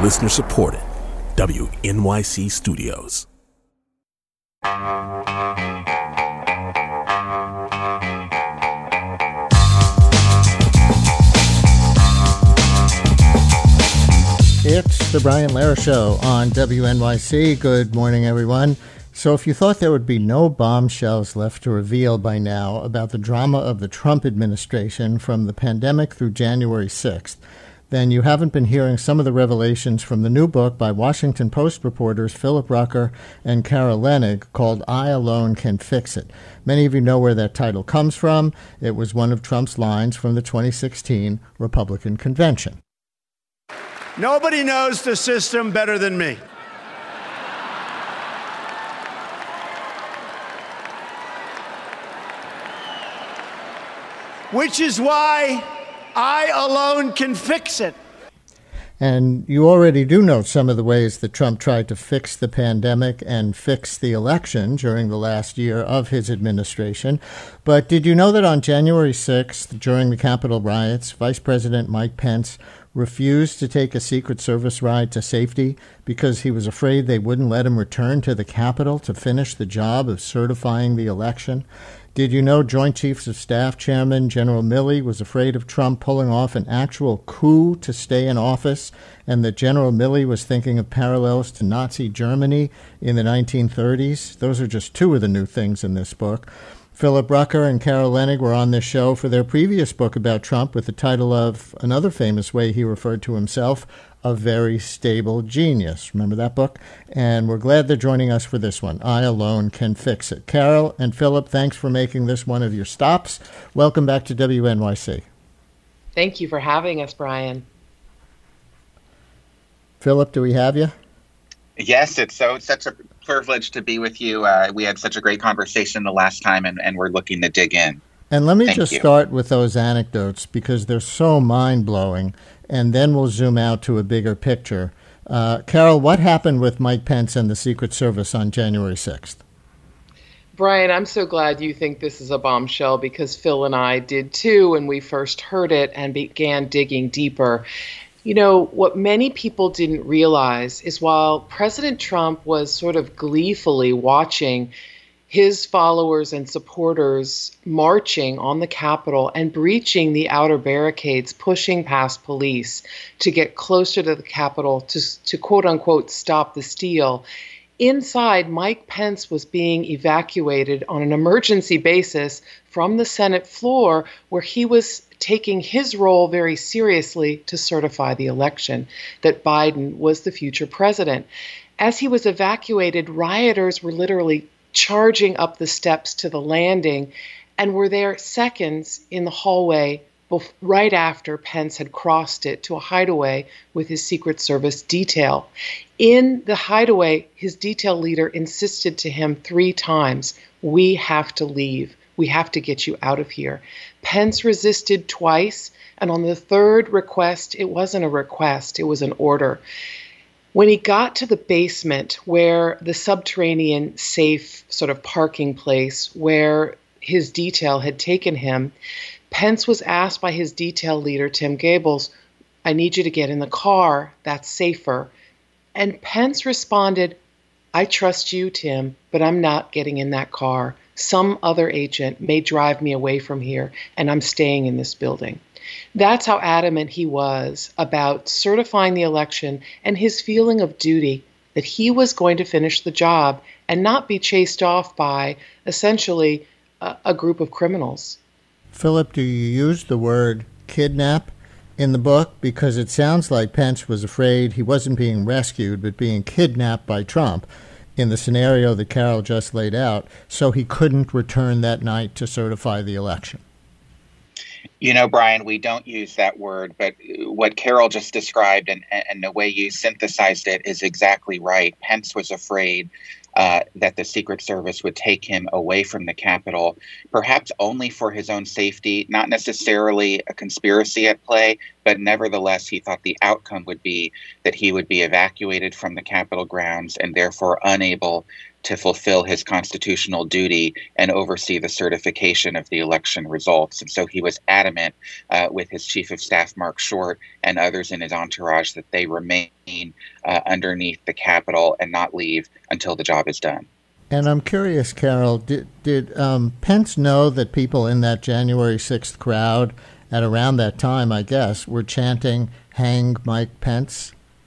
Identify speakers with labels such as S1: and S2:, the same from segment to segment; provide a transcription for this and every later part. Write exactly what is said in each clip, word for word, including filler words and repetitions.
S1: Listener supported. W N Y C Studios.
S2: It's the Brian Lehrer Show on W N Y C. Good morning, everyone. So if you thought there would be no bombshells left to reveal by now about the drama of the Trump administration from the pandemic through January sixth, then you haven't been hearing some of the revelations from the new book by Washington Post reporters Philip Rucker and Carol Leonnig called I Alone Can Fix It. Many of you know where that title comes from. It was one of Trump's lines from the twenty sixteen Republican convention.
S3: Nobody knows the system better than me. Which is why I alone can fix it.
S2: And you already do know some of the ways that Trump tried to fix the pandemic and fix the election during the last year of his administration. But did you know that on January sixth, during the Capitol riots, Vice President Mike Pence refused to take a Secret Service ride to safety because he was afraid they wouldn't let him return to the Capitol to finish the job of certifying the election? Did you know Joint Chiefs of Staff Chairman General Milley was afraid of Trump pulling off an actual coup to stay in office, and that General Milley was thinking of parallels to Nazi Germany in the nineteen thirties? Those are just two of the new things in this book. Philip Rucker and Carol Leonnig were on this show for their previous book about Trump with the title of another famous way he referred to himself, A Very Stable Genius. Remember that book? And we're glad they're joining us for this one. I Alone Can Fix It. Carol and Philip, thanks for making this one of your stops. Welcome back to W N Y C.
S4: Thank you for having us, Brian.
S2: Philip, do we have you?
S5: Yes, it's so it's such a privilege to be with you. Uh, we had such a great conversation the last time, and, and we're looking to dig in.
S2: And let me
S5: Thank
S2: just
S5: you.
S2: start with those anecdotes because they're so mind-blowing, and then we'll zoom out to a bigger picture. Uh, Carol, what happened with Mike Pence and the Secret Service on January sixth?
S4: Brian, I'm so glad you think this is a bombshell because Phil and I did too when we first heard it and began digging deeper. You know, what many people didn't realize is while President Trump was sort of gleefully watching his followers and supporters marching on the Capitol and breaching the outer barricades, pushing past police to get closer to the Capitol to, to quote unquote, stop the steal. Inside, Mike Pence was being evacuated on an emergency basis from the Senate floor where he was taking his role very seriously to certify the election, that Biden was the future president. As he was evacuated, rioters were literally charging up the steps to the landing and were there seconds in the hallway right after Pence had crossed it to a hideaway with his Secret Service detail. In the hideaway, his detail leader insisted to him three times, "We have to leave. We have to get you out of here." Pence resisted twice, and on the third request, it wasn't a request, it was an order. When he got to the basement where the subterranean safe sort of parking place where his detail had taken him, Pence was asked by his detail leader, Tim Gables, "I need you to get in the car. That's safer." And Pence responded, "I trust you, Tim, but I'm not getting in that car. Some other agent may drive me away from here, and I'm staying in this building." That's how adamant he was about certifying the election and his feeling of duty, that he was going to finish the job and not be chased off by essentially a, a group of criminals.
S2: Philip, do you use the word kidnap in the book? Because it sounds like Pence was afraid he wasn't being rescued, but being kidnapped by Trump in the scenario that Carol just laid out, so he couldn't return that night to certify the election.
S5: You know, Brian, we don't use that word, but what Carol just described and, and the way you synthesized it is exactly right. Pence was afraid uh, that the Secret Service would take him away from the Capitol, perhaps only for his own safety, not necessarily a conspiracy at play, but nevertheless, he thought the outcome would be that he would be evacuated from the Capitol grounds and therefore unable to fulfill his constitutional duty and oversee the certification of the election results. And so he was adamant uh, with his chief of staff, Mark Short, and others in his entourage that they remain uh, underneath the Capitol and not leave until the job is done.
S2: And I'm curious, Carol, did, did um, Pence know that people in that January sixth crowd at around that time, I guess, were chanting, "Hang Mike Pence"?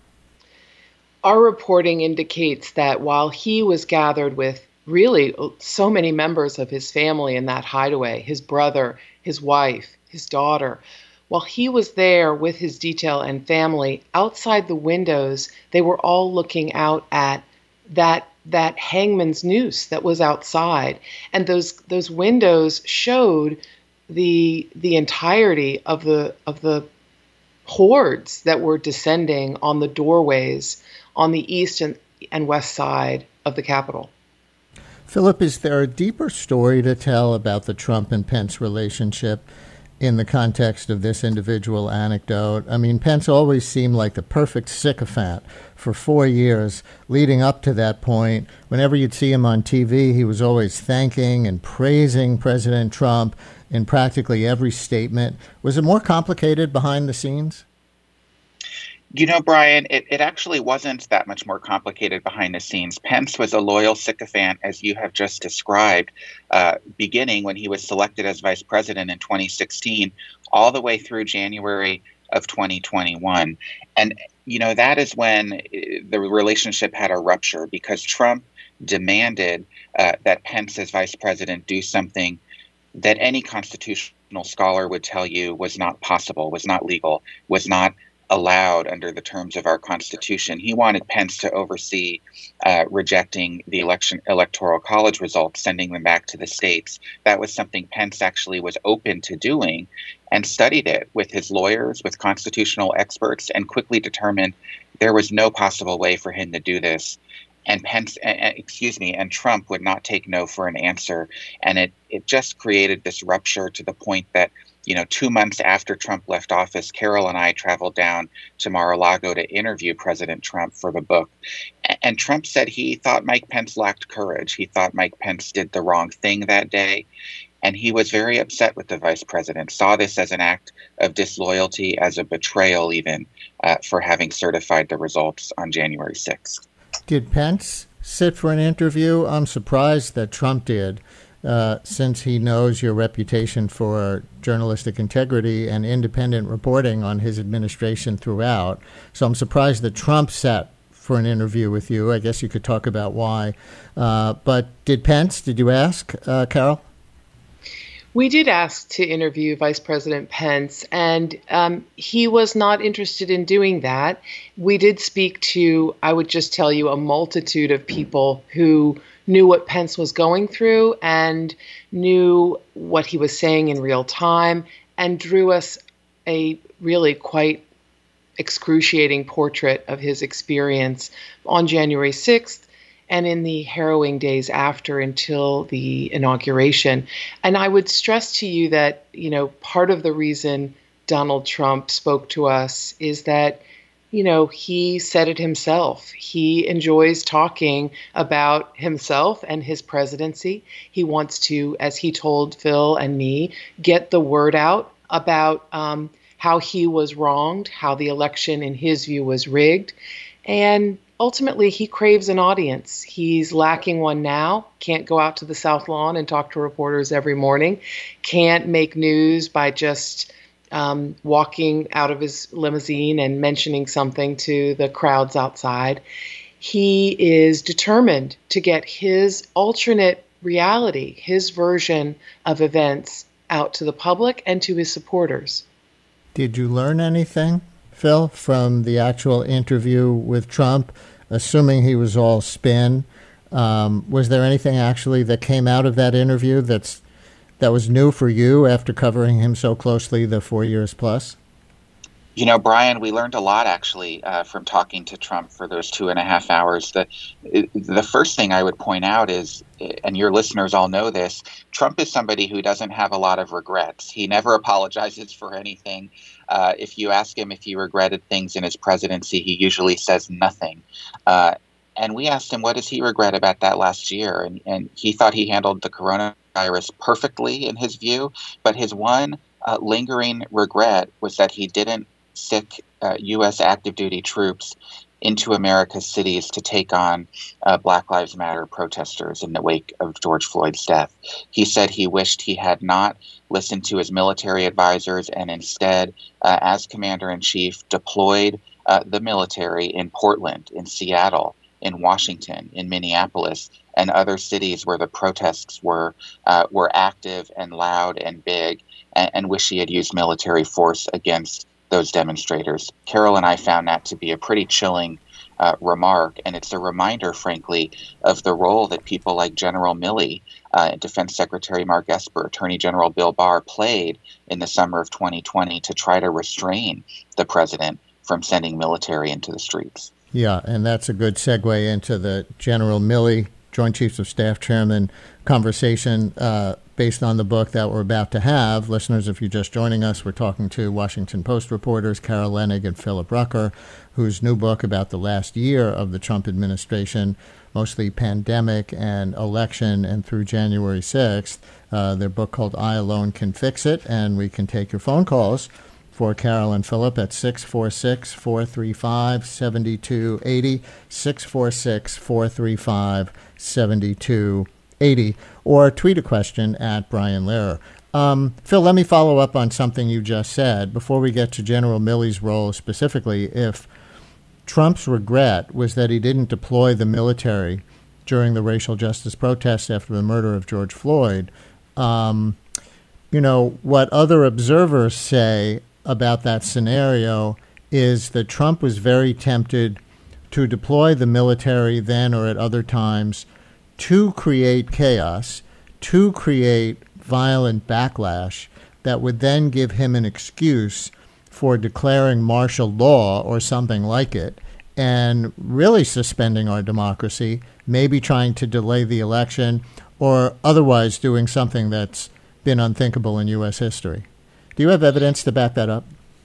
S4: Our reporting indicates that while he was gathered with really so many members of his family in that hideaway, his brother, his wife, his daughter, while he was there with his detail and family, outside the windows, they were all looking out at that that hangman's noose that was outside. And those those windows showed the the entirety of the of the hordes that were descending on the doorways on the east and, and west side of the Capitol.
S2: Philip, is there a deeper story to tell about the Trump and Pence relationship in the context of this individual anecdote? I mean, Pence always seemed like the perfect sycophant for four years leading up to that point. Whenever you'd see him on T V, he was always thanking and praising President Trump in practically every statement. Was it more complicated behind the scenes?
S5: You know, Brian, it, it actually wasn't that much more complicated behind the scenes. Pence was a loyal sycophant, as you have just described, uh, beginning when he was selected as vice president in twenty sixteen, all the way through January of twenty twenty-one. And, you know, that is when the relationship had a rupture because Trump demanded uh, that Pence as vice president do something that any constitutional scholar would tell you was not possible, was not legal, was not allowed under the terms of our Constitution. He wanted Pence to oversee uh, rejecting the election electoral college results, sending them back to the states. That was something Pence actually was open to doing and studied it with his lawyers, with constitutional experts, and quickly determined there was no possible way for him to do this. And Pence, uh, excuse me, and Trump would not take no for an answer. And it, it just created this rupture to the point that, you know, two months after Trump left office, Carol and I traveled down to Mar-a-Lago to interview President Trump for the book. And Trump said he thought Mike Pence lacked courage. He thought Mike Pence did the wrong thing that day. And he was very upset with the vice president, saw this as an act of disloyalty, as a betrayal even, uh, for having certified the results on January sixth.
S2: Did Pence sit for an interview? I'm surprised that Trump did. Uh, since he knows your reputation for journalistic integrity and independent reporting on his administration throughout. So I'm surprised that Trump sat for an interview with you. I guess you could talk about why. Uh, but did Pence, did you ask, uh, Carol?
S4: We did ask to interview Vice President Pence, and um, he was not interested in doing that. We did speak to, I would just tell you, a multitude of people who knew what Pence was going through and knew what he was saying in real time and drew us a really quite excruciating portrait of his experience on January sixth and in the harrowing days after until the inauguration. And I would stress to you that, you know, part of the reason Donald Trump spoke to us is that, you know, he said it himself. He enjoys talking about himself and his presidency. He wants to, as he told Phil and me, get the word out about um, how he was wronged, how the election, in his view, was rigged. And ultimately, he craves an audience. He's lacking one now, can't go out to the South Lawn and talk to reporters every morning, can't make news by just Um, walking out of his limousine and mentioning something to the crowds outside. He is determined to get his alternate reality, his version of events, out to the public and to his supporters.
S2: Did you learn anything, Phil, from the actual interview with Trump, assuming he was all spin? Um, was there anything actually that came out of that interview that's that was new for you after covering him so closely the four years plus?
S5: You know, Brian, we learned a lot, actually, uh, from talking to Trump for those two and a half hours. The, the first thing I would point out is, and your listeners all know this, Trump is somebody who doesn't have a lot of regrets. He never apologizes for anything. Uh, if you ask him if he regretted things in his presidency, he usually says nothing. Uh, and we asked him, what does he regret about that last year? And, and he thought he handled the coronavirus perfectly in his view, but his one uh, lingering regret was that he didn't sic uh, U S active duty troops into America's cities to take on uh, Black Lives Matter protesters in the wake of George Floyd's death. He said he wished he had not listened to his military advisors and instead, uh, as commander-in-chief, deployed uh, the military in Portland, in Seattle, in Washington, in Minneapolis, and other cities where the protests were uh, were active and loud and big, and, and wish he had used military force against those demonstrators. Carol and I found that to be a pretty chilling uh, remark, and it's a reminder, frankly, of the role that people like General Milley, uh, Defense Secretary Mark Esper, Attorney General Bill Barr played in the summer of twenty twenty to try to restrain the president from sending military into the streets.
S2: Yeah, and that's a good segue into the General Milley, Joint Chiefs of Staff Chairman conversation uh, based on the book that we're about to have. Listeners, if you're just joining us, we're talking to Washington Post reporters Carol Leonnig and Philip Rucker, whose new book about the last year of the Trump administration, mostly pandemic and election and through January sixth. Uh, their book called I Alone Can Fix It, and we can take your phone calls for Carol and Philip at six four six, four three five, seven two eight zero, six four six, four three five, seven two eight zero, or tweet a question at Brian Lehrer. Um, Phil, let me follow up on something you just said. Before we get to General Milley's role specifically, if Trump's regret was that he didn't deploy the military during the racial justice protests after the murder of George Floyd, um, you know, what other observers say about that scenario is that Trump was very tempted to deploy the military then or at other times to create chaos, to create violent backlash that would then give him an excuse for declaring martial law or something like it and really suspending our democracy, maybe trying to delay the election or otherwise doing something that's been unthinkable in U S history. Do you have evidence to back that up?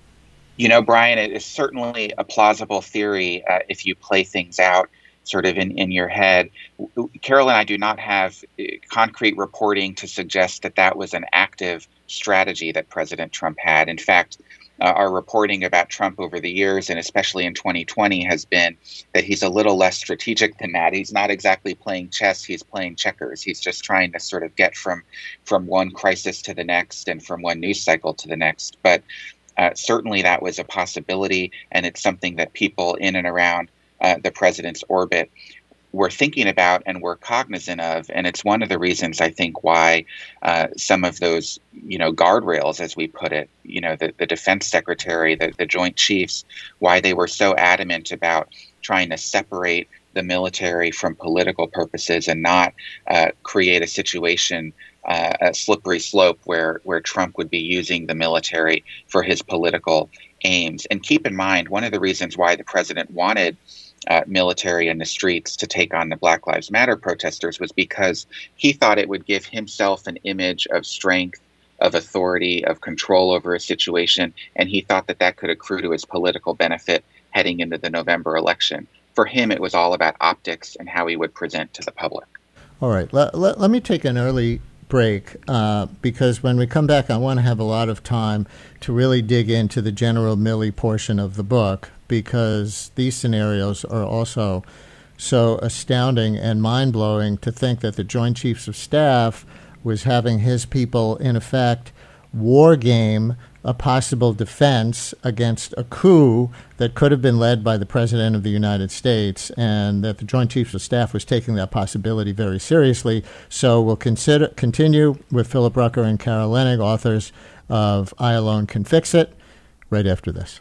S5: You know, Brian, it is certainly a plausible theory uh, if you play things out sort of in, in your head. Carol and I do not have concrete reporting to suggest that that was an active strategy that President Trump had. In fact, uh, our reporting about Trump over the years, and especially in twenty twenty, has been that he's a little less strategic than that. He's not exactly playing chess, he's playing checkers. He's just trying to sort of get from, from one crisis to the next and from one news cycle to the next. But uh, certainly that was a possibility, and it's something that people in and around uh, the president's orbit were thinking about and were cognizant of. And it's one of the reasons, I think, why uh, some of those, you know, guardrails, as we put it, you know, the, the defense secretary, the, the Joint Chiefs, why they were so adamant about trying to separate the military from political purposes and not uh, create a situation, uh, a slippery slope where, where Trump would be using the military for his political aims. And keep in mind, one of the reasons why the president wanted Uh, military in the streets to take on the Black Lives Matter protesters was because he thought it would give himself an image of strength, of authority, of control over a situation, and he thought that that could accrue to his political benefit heading into the November election. For him, it was all about optics and how he would present to the public.
S2: All right. Let, let, let me take an early break uh, because when we come back, I want to have a lot of time to really dig into the General Milley portion of the book, because these scenarios are also so astounding and mind-blowing to think that the Joint Chiefs of Staff was having his people, in effect, war game a possible defense against a coup that could have been led by the President of the United States, and that the Joint Chiefs of Staff was taking that possibility very seriously. So we'll consider continue with Philip Rucker and Carol Leonnig, authors of I Alone Can Fix It, right after this.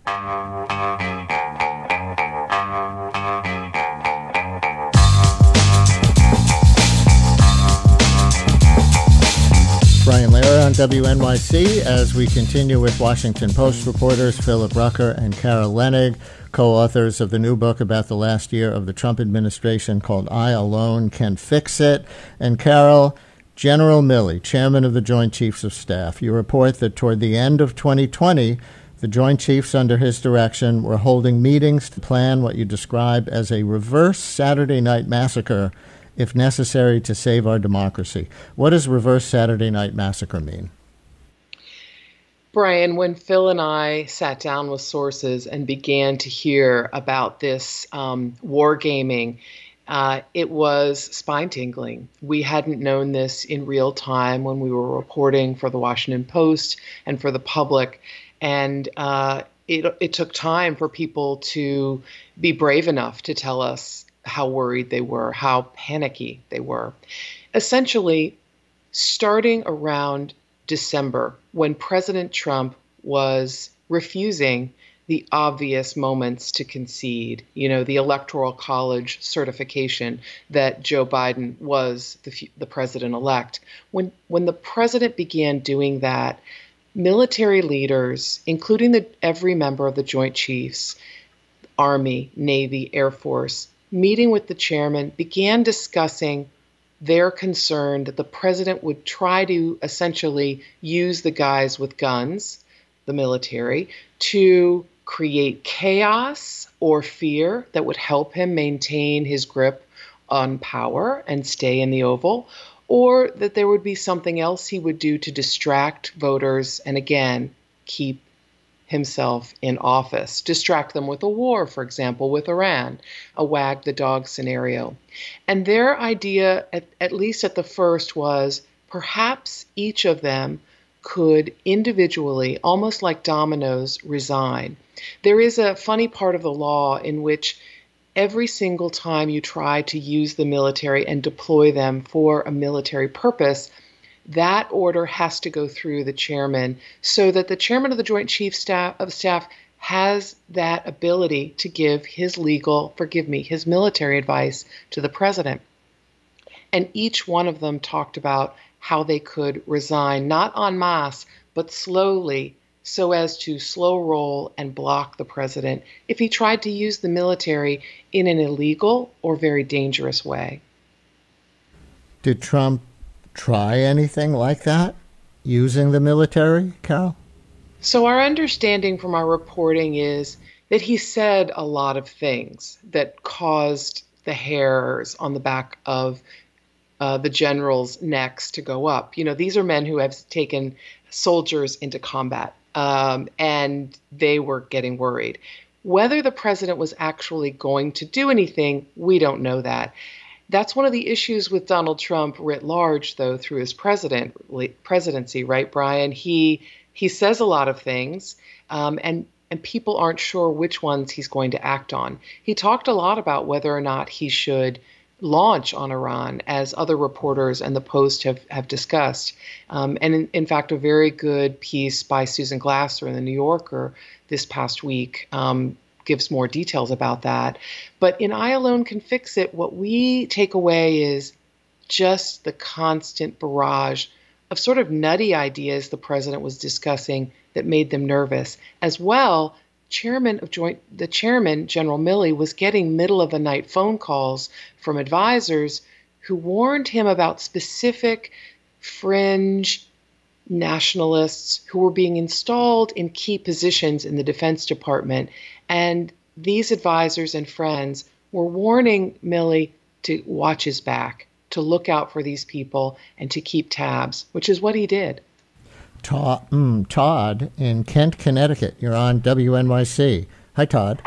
S2: Brian Lehrer on W N Y C as we continue with Washington Post reporters Philip Rucker and Carol Leonnig, co-authors of the new book about the last year of the Trump administration called I Alone Can Fix It. And Carol, General Milley, chairman of the Joint Chiefs of Staff, you report that toward the end of twenty twenty, The Joint Chiefs, under his direction, were holding meetings to plan what you described as a reverse Saturday night massacre, if necessary, to save our democracy. What does reverse Saturday night massacre mean?
S4: Brian, when Phil and I sat down with sources and began to hear about this um, wargaming, uh, it was spine-tingling. We hadn't known this in real time when we were reporting for the Washington Post and for the public. And uh, it, it took time for people to be brave enough to tell us how worried they were, how panicky they were. Essentially, starting around December, when President Trump was refusing the obvious moments to concede, you know, the Electoral College certification that Joe Biden was the, the president-elect. When, when the president began doing that, military leaders, including the, every member of the Joint Chiefs, Army, Navy, Air Force, meeting with the chairman, began discussing their concern that the president would try to essentially use the guys with guns, the military, to create chaos or fear that would help him maintain his grip on power and stay in the Oval, or that there would be something else he would do to distract voters and, again, keep himself in office, distract them with a war, for example, with Iran, a wag the dog scenario. And their idea, at, at least at the first, was perhaps each of them could individually, almost like dominoes, resign. There is a funny part of the law in which every single time you try to use the military and deploy them for a military purpose, that order has to go through the chairman so that the chairman of the Joint Chiefs staff, of Staff has that ability to give his legal, forgive me, his military advice to the president. And each one of them talked about how they could resign, not en masse, but slowly, so as to slow roll and block the president if he tried to use the military in an illegal or very dangerous way.
S2: Did Trump try anything like that, using the military, Carol?
S4: So our understanding from our reporting is that he said a lot of things that caused the hairs on the back of uh, the generals' necks to go up. You know, these are men who have taken soldiers into combat, um, and they were getting worried. Whether the president was actually going to do anything, we don't know that. That's one of the issues with Donald Trump writ large, though, through his president presidency, right, Brian? He he says a lot of things, um, and and people aren't sure which ones he's going to act on. He talked a lot about whether or not he should launch on Iran, as other reporters and the Post have, have discussed. Um, and in, in fact, a very good piece by Susan Glasser in the New Yorker this past week um, gives more details about that. But in I Alone Can Fix It, what we take away is just the constant barrage of sort of nutty ideas the president was discussing that made them nervous. As well, chairman of joint, the chairman, General Milley, was getting middle of the night phone calls from advisors who warned him about specific fringe nationalists who were being installed in key positions in the Defense Department. And these advisors and friends were warning Milley to watch his back, to look out for these people, and to keep tabs, which is what he did.
S2: Todd, mm, Todd in Kent, Connecticut. You're on W N Y C. Hi, Todd.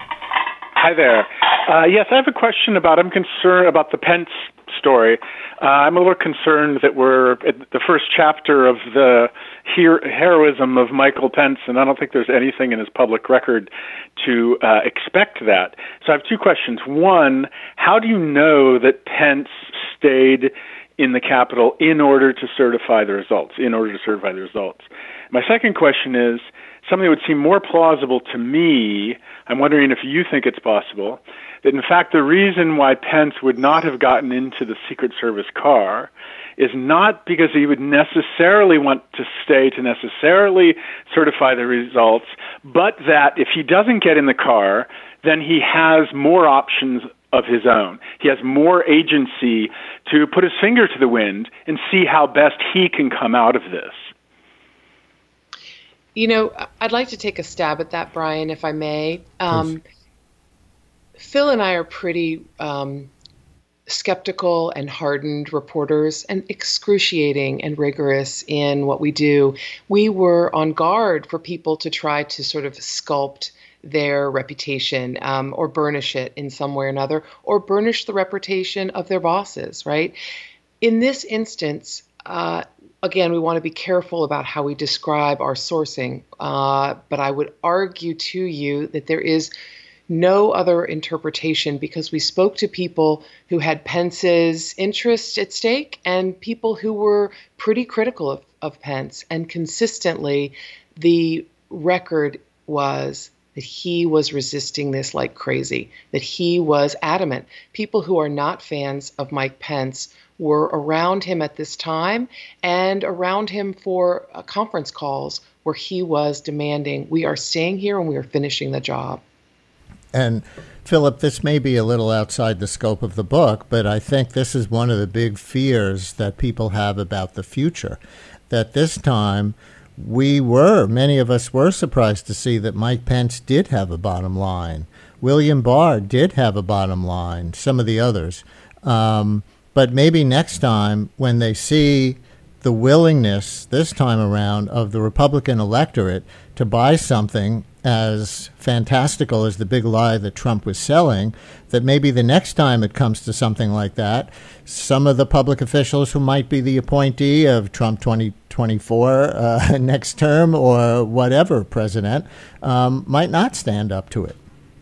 S6: Hi there. Uh, yes, I have a question about, I'm concerned about the Pence story. Uh, I'm a little concerned that we're at the first chapter of the her- heroism of Michael Pence, and I don't think there's anything in his public record to uh, expect that. So I have two questions. One, how do you know that Pence stayed in the Capitol in order to certify the results, in order to certify the results? My second question is something that would seem more plausible to me. I'm wondering if you think it's possible that, in fact, the reason why Pence would not have gotten into the Secret Service car is not because he would necessarily want to stay to necessarily certify the results, but that if he doesn't get in the car, then he has more options of his own. He has more agency to put his finger to the wind and see how best he can come out of this.
S4: You know, I'd like to take a stab at that, Brian, if I may. Um, Phil and I are pretty um, skeptical and hardened reporters and excruciating and rigorous in what we do. We were on guard for people to try to sort of sculpt their reputation um, or burnish it in some way or another, or burnish the reputation of their bosses, right? In this instance, uh, again, we want to be careful about how we describe our sourcing, uh, but I would argue to you that there is no other interpretation, because we spoke to people who had Pence's interests at stake and people who were pretty critical of, of Pence. And consistently, the record was that he was resisting this like crazy, that he was adamant. People who are not fans of Mike Pence were around him at this time and around him for uh, conference calls where he was demanding, we are staying here and we are finishing the job.
S2: And Philip, this may be a little outside the scope of the book, but I think this is one of the big fears that people have about the future, that this time we were, many of us were surprised to see that Mike Pence did have a bottom line. William Barr did have a bottom line, some of the others. Um, but maybe next time when they see the willingness this time around of the Republican electorate to buy something as fantastical as the big lie that Trump was selling, that maybe the next time it comes to something like that, some of the public officials who might be the appointee of Trump twenty twenty-four uh, next term or whatever president um, might not stand up to it.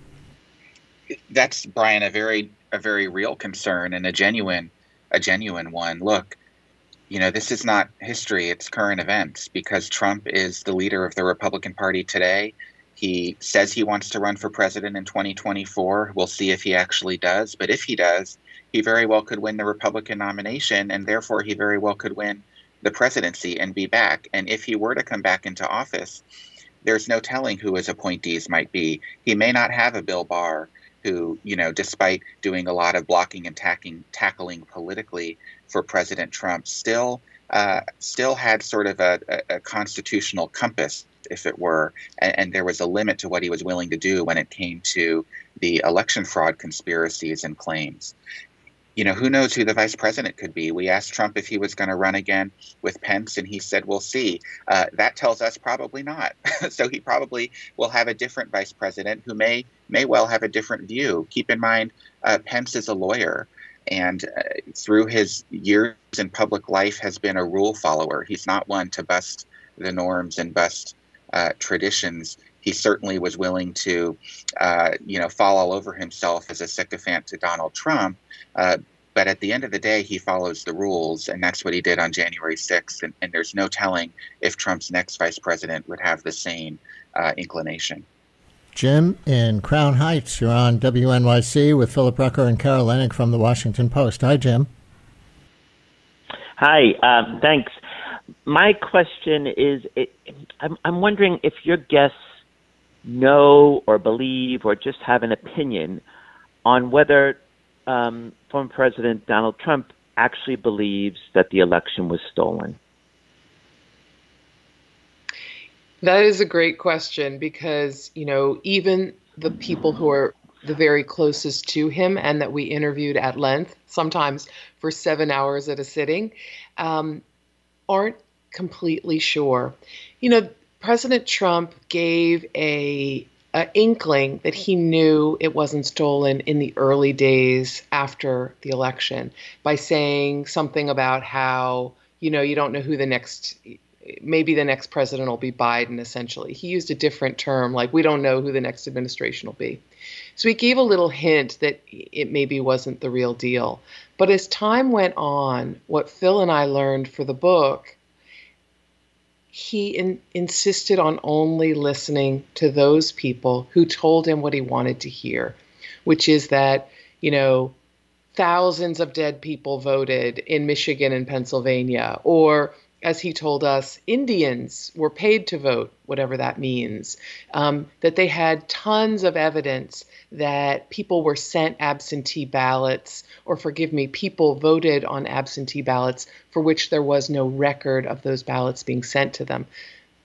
S5: That's, Brian, a very a very real concern and a genuine a genuine one. Look, you know, this is not history, it's current events, because Trump is the leader of the Republican Party today. He says he wants to run for president in twenty twenty-four. We'll see if he actually does. But if he does, he very well could win the Republican nomination, and therefore he very well could win the presidency and be back. And if he were to come back into office, there's no telling who his appointees might be. He may not have a Bill Barr who, you know, despite doing a lot of blocking and tacking, tackling politically for President Trump, still uh, still had sort of a, a, a constitutional compass, if it were, and, and there was a limit to what he was willing to do when it came to the election fraud conspiracies and claims. You know, who knows who the vice president could be? We asked Trump if he was going to run again with Pence, and he said, we'll see. Uh, that tells us probably not. So he probably will have a different vice president who may may well have a different view. Keep in mind, uh, Pence is a lawyer, and uh, through his years in public life has been a rule follower. He's not one to bust the norms and bust uh, traditions. He certainly was willing to, uh, you know, fall all over himself as a sycophant to Donald Trump. Uh, but at the end of the day, he follows the rules, and that's what he did on January sixth. And, and there's no telling if Trump's next vice president would have the same uh, inclination.
S2: Jim, in Crown Heights, you're on W N Y C with Philip Rucker and Carol Leonnig from The Washington Post. Hi, Jim.
S7: Hi, um, thanks. My question is, it, I'm, I'm wondering if your guests know or believe or just have an opinion on whether um, former President Donald Trump actually believes that the election was stolen.
S4: That is a great question, because, you know, even the people who are the very closest to him and that we interviewed at length, sometimes for seven hours at a sitting, um, aren't completely sure. You know, President Trump gave a, a inkling that he knew it wasn't stolen in the early days after the election by saying something about how, you know, you don't know who the next maybe the next president will be Biden, essentially. He used a different term, like, we don't know who the next administration will be. So he gave a little hint that it maybe wasn't the real deal. But as time went on, what Phil and I learned for the book, he in, insisted on only listening to those people who told him what he wanted to hear, which is that, you know, thousands of dead people voted in Michigan and Pennsylvania, or, as he told us, Indians were paid to vote, whatever that means, um, that they had tons of evidence that people were sent absentee ballots, or forgive me, people voted on absentee ballots for which there was no record of those ballots being sent to them.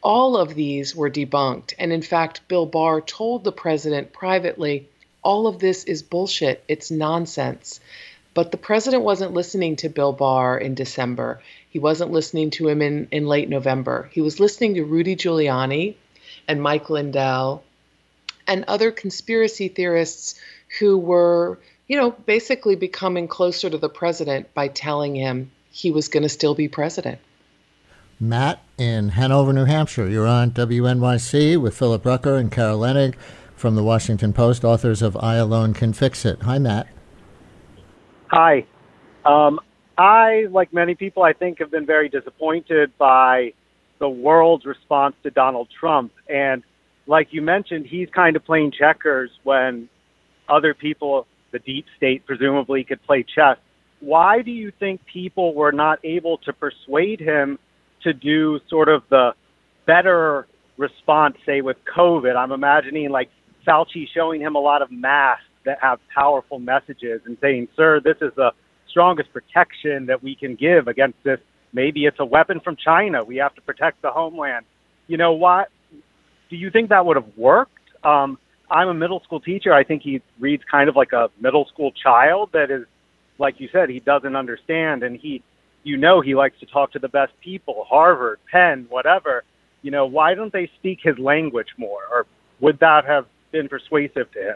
S4: all of these were debunked. And in fact, Bill Barr told the president privately, all of this is bullshit. It's nonsense. But the president wasn't listening to Bill Barr in December. He wasn't listening to him in, in late November. He was listening to Rudy Giuliani and Mike Lindell and other conspiracy theorists who were, you know, basically becoming closer to the president by telling him he was going to still be president.
S2: Matt in Hanover, New Hampshire. You're on W N Y C with Philip Rucker and Carol Leonnig from the Washington Post, authors of I Alone Can Fix It. Hi, Matt.
S8: Hi. Um, I, like many people, I think, have been very disappointed by the world's response to Donald Trump. And like you mentioned, he's kind of playing checkers when other people, the deep state, presumably could play chess. Why do you think people were not able to persuade him to do sort of the better response, say, with COVID? I'm imagining like Fauci showing him a lot of masks that have powerful messages and saying, sir, this is the strongest protection that we can give against this. Maybe it's a weapon from China. We have to protect the homeland. You know what? Do you think that would have worked? Um, I'm a middle school teacher. I think he reads kind of like a middle school child that is, like you said, he doesn't understand. And he, you know, he likes to talk to the best people, Harvard, Penn, whatever. You know, why don't they speak his language more? Or would that have been persuasive to him?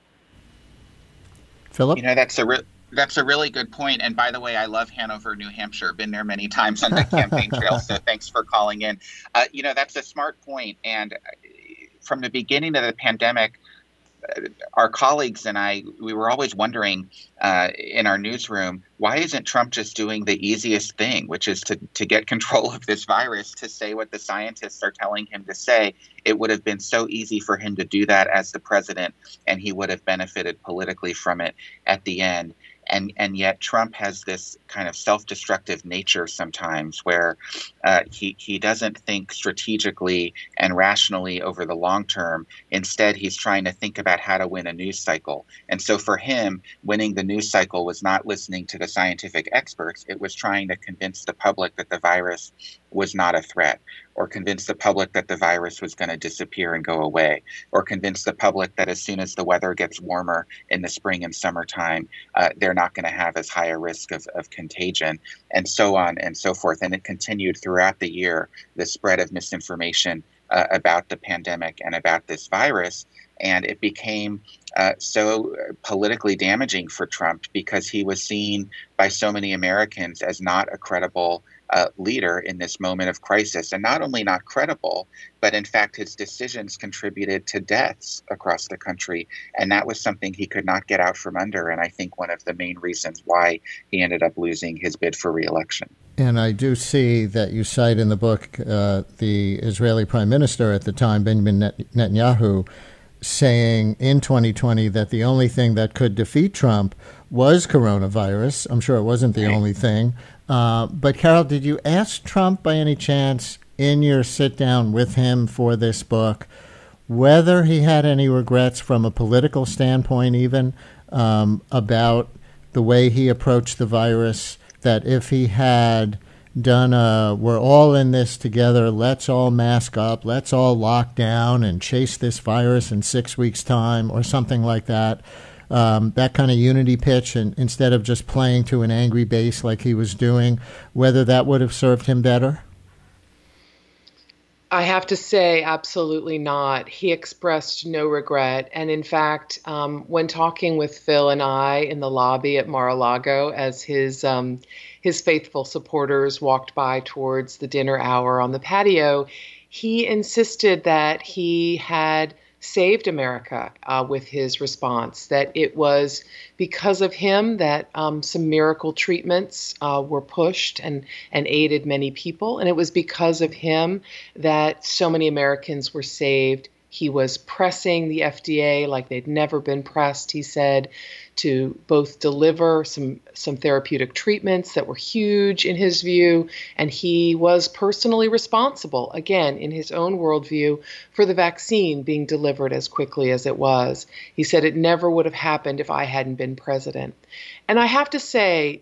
S2: Philip?
S5: You know, that's a re- that's a really good point. And by the way, I love Hanover, New Hampshire. Been there many times on the campaign trail. So thanks for calling in. Uh, you know, that's a smart point. And from the beginning of the pandemic, our colleagues and I, we were always wondering uh, in our newsroom, why isn't Trump just doing the easiest thing, which is to, to get control of this virus, to say what the scientists are telling him to say? It would have been so easy for him to do that as the president, and he would have benefited politically from it at the end. And and yet Trump has this kind of self-destructive nature sometimes where uh, he, he doesn't think strategically and rationally over the long term. Instead, he's trying to think about how to win a news cycle. And so for him, winning the news cycle was not listening to the scientific experts. It was trying to convince the public that the virus was not a threat, or convince the public that the virus was going to disappear and go away, or convince the public that as soon as the weather gets warmer in the spring and summertime, uh, they're not going to have as high a risk of, of contagion, and so on and so forth. And it continued throughout the year, the spread of misinformation uh, about the pandemic and about this virus. And it became uh, so politically damaging for Trump because he was seen by so many Americans as not a credible Uh, leader in this moment of crisis, and not only not credible, but in fact his decisions contributed to deaths across the country, and that was something he could not get out from under, and I think one of the main reasons why he ended up losing his bid for re-election.
S2: And I do see that you cite in the book uh, the Israeli Prime Minister at the time, Benjamin Net- Netanyahu, saying in twenty twenty that the only thing that could defeat Trump was coronavirus. I'm sure it wasn't the right. only thing. Uh, but, Carol, did you ask Trump by any chance in your sit-down with him for this book whether he had any regrets from a political standpoint even um, about the way he approached the virus, that if he had done a, we're all in this together, let's all mask up, let's all lock down and chase this virus in six weeks' time or something like that, Um, that kind of unity pitch, and instead of just playing to an angry base like he was doing, whether that would have served him better?
S4: I have to say, absolutely not. He expressed no regret. And in fact, um, when talking with Phil and I in the lobby at Mar-a-Lago as his um, his faithful supporters walked by towards the dinner hour on the patio, he insisted that he had saved America uh, with his response, that it was because of him that um, some miracle treatments uh, were pushed and, and aided many people. And it was because of him that so many Americans were saved. He was pressing the F D A like they'd never been pressed, he said, to both deliver some some therapeutic treatments that were huge in his view, and he was personally responsible, again, in his own worldview, for the vaccine being delivered as quickly as it was. He said it never would have happened if I hadn't been president. And I have to say,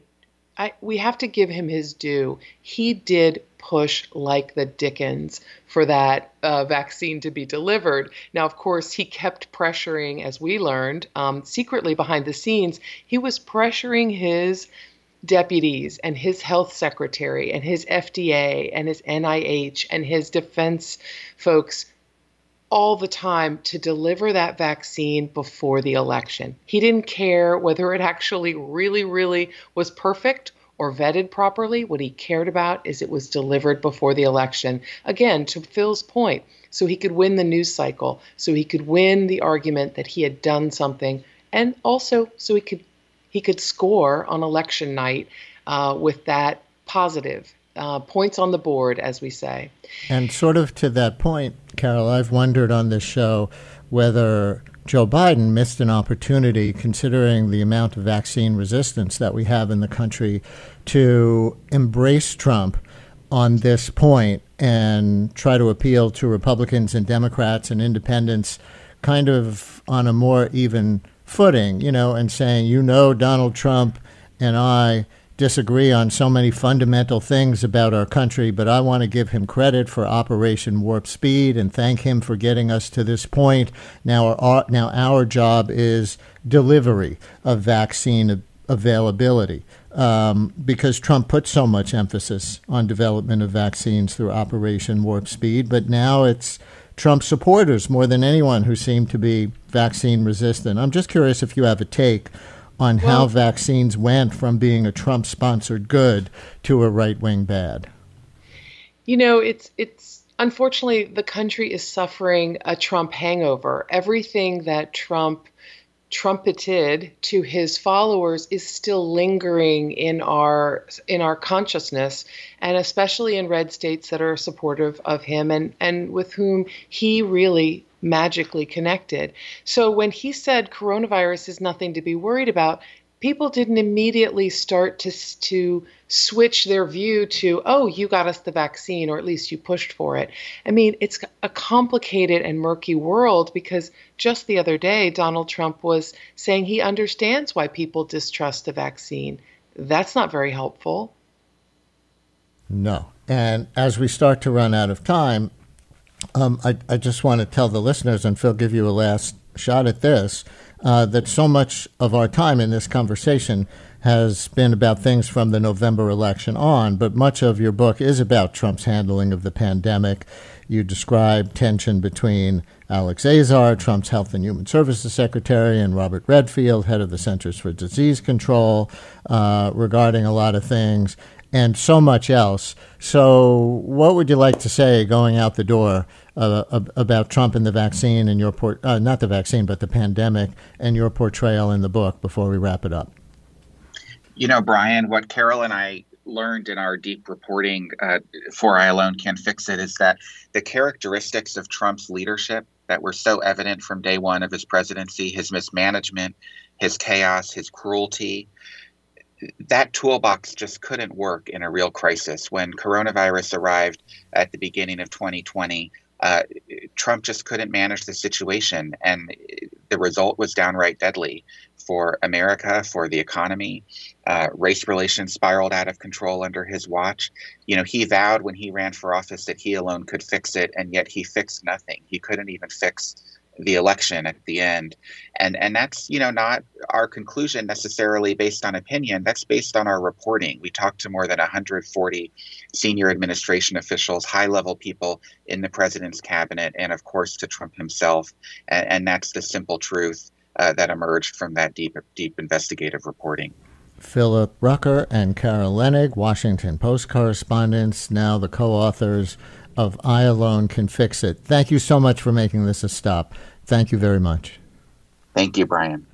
S4: I, we have to give him his due. He did push like the dickens for that uh, vaccine to be delivered. Now, of course, he kept pressuring, as we learned, um, secretly behind the scenes. He was pressuring his deputies and his health secretary and his F D A and his N I H and his defense folks all the time to deliver that vaccine before the election. He didn't care whether it actually really, really was perfect or vetted properly. What he cared about is it was delivered before the election. Again, to Phil's point, so he could win the news cycle, so he could win the argument that he had done something, and also so he could he could score on election night uh, with that positive uh, points on the board, as we say.
S2: And sort of to that point, Carol, I've wondered on this show whether Joe Biden missed an opportunity, considering the amount of vaccine resistance that we have in the country, to embrace Trump on this point and try to appeal to Republicans and Democrats and independents kind of on a more even footing, you know, and saying, you know, Donald Trump and I disagree on so many fundamental things about our country, but I want to give him credit for Operation Warp Speed and thank him for getting us to this point. Now our, now our job is delivery of vaccine availability, um, because Trump put so much emphasis on development of vaccines through Operation Warp Speed, but now it's Trump supporters more than anyone who seem to be vaccine resistant. I'm just curious if you have a take on well, how vaccines went from being a Trump-sponsored good to a right-wing bad.
S4: You know, it's it's unfortunately the country is suffering a Trump hangover. Everything that Trump trumpeted to his followers is still lingering in our in our consciousness, and especially in red states that are supportive of him and, and with whom he really magically connected. So when he said coronavirus is nothing to be worried about, people didn't immediately start to to switch their view to, oh, you got us the vaccine, or at least you pushed for it. I mean, it's a complicated and murky world, because just the other day, Donald Trump was saying he understands why people distrust the vaccine. That's not very helpful.
S2: No. And as we start to run out of time, um, I, I just want to tell the listeners, and Phil, give you a last shot at this, uh, that so much of our time in this conversation has been about things from the November election on, but much of your book is about Trump's handling of the pandemic. You describe tension between Alex Azar, Trump's Health and Human Services Secretary, and Robert Redfield, head of the Centers for Disease Control, uh, regarding a lot of things, and so much else. So what would you like to say going out the door uh, about Trump and the vaccine and your port- uh, not the vaccine, but the pandemic, and your portrayal in the book before we wrap it up?
S5: You know, Brian, what Carol and I learned in our deep reporting uh, for I Alone Can Fix It is that the characteristics of Trump's leadership that were so evident from day one of his presidency, his mismanagement, his chaos, his cruelty, that toolbox just couldn't work in a real crisis. When coronavirus arrived at the beginning of twenty twenty, uh, Trump just couldn't manage the situation, and the result was downright deadly for America, for the economy. Uh, race relations spiraled out of control under his watch. You know, he vowed when he ran for office that he alone could fix it, and yet he fixed nothing. He couldn't even fix the election at the end. And and that's, you know, not our conclusion necessarily based on opinion. That's based on our reporting. We talked to more than one hundred forty senior administration officials, high-level people in the president's cabinet, and of course to Trump himself. And, and that's the simple truth uh, that emerged from that deep, deep investigative reporting.
S2: Philip Rucker and Carol Leonnig, Washington Post correspondents, now the co-authors of I Alone Can Fix It. Thank you so much for making this a stop. Thank you very much.
S5: Thank you, Brian.